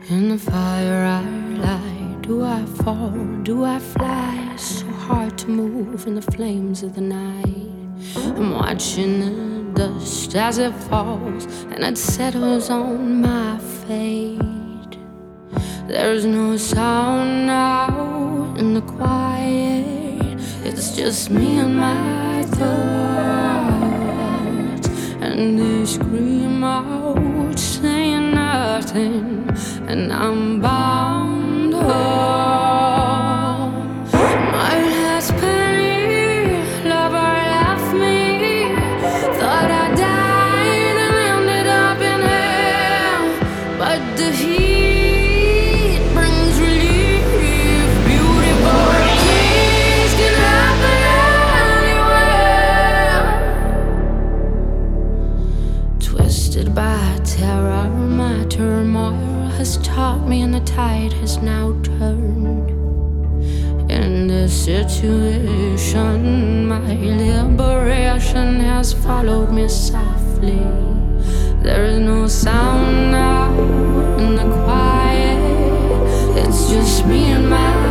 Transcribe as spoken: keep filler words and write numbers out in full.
In the fire I lie. Do I fall? Do I fly? It's so hard to move in the flames of the night. I'm watching the dust as it falls and it settles on my fate. There's no sound now in the quiet. It's just me and my thoughts, and they scream out saying nothing, and I'm bound up. My last penny lover left me. Thought I died and ended up in hell, but the heat brings relief. Beautiful things can happen anywhere. Twisted by terror, my turmoil has taught me, and the tide has now turned. In this situation, my liberation has followed me softly. There is no sound now in the quiet. It's just me and my